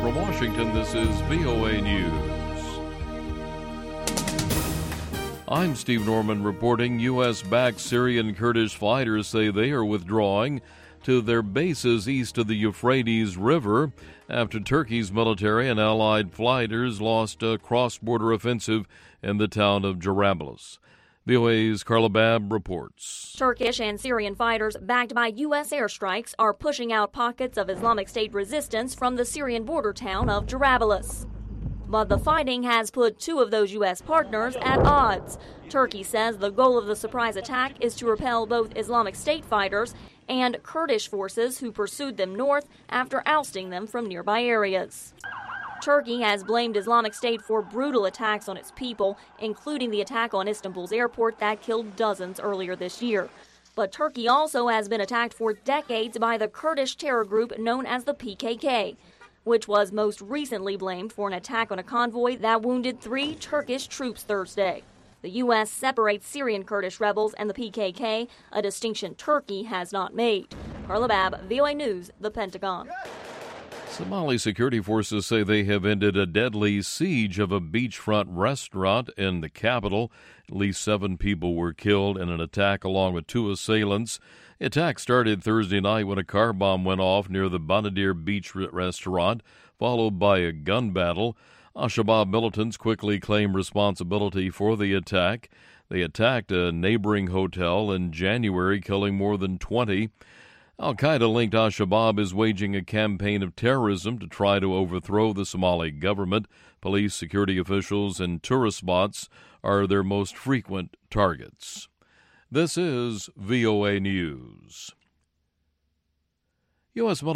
From Washington, this is VOA News. I'm Steve Norman reporting. U.S.-backed Syrian Kurdish fighters say they are withdrawing to their bases east of the Euphrates River after Turkey's military and allied fighters lost a cross-border offensive in the town of Jarablus. VOA's Carla Babb reports. Turkish and Syrian fighters backed by U.S. airstrikes are pushing out pockets of Islamic State resistance from the Syrian border town of Jarablus. But the fighting has put two of those U.S. partners at odds. Turkey says the goal of the surprise attack is to repel both Islamic State fighters and Kurdish forces who pursued them north after ousting them from nearby areas. Turkey has blamed Islamic State for brutal attacks on its people, including the attack on Istanbul's airport that killed dozens earlier this year. But Turkey also has been attacked for decades by the Kurdish terror group known as the PKK, which was most recently blamed for an attack on a convoy that wounded 3 Turkish troops Thursday. The U.S. separates Syrian Kurdish rebels and the PKK, a distinction Turkey has not made. Carla Babb, VOA News, The Pentagon. Somali security forces say they have ended a deadly siege of a beachfront restaurant in the capital. At least 7 people were killed in an attack along with 2 assailants. The attack started Thursday night when a car bomb went off near the Bonadir Beach restaurant, followed by a gun battle. Al-Shabaab militants quickly claimed responsibility for the attack. They attacked a neighboring hotel in January, killing more than 20. Al-Qaeda-linked Al-Shabaab is waging a campaign of terrorism to try to overthrow the Somali government. Police, security officials, and tourist spots are their most frequent targets. This is VOA News. U.S.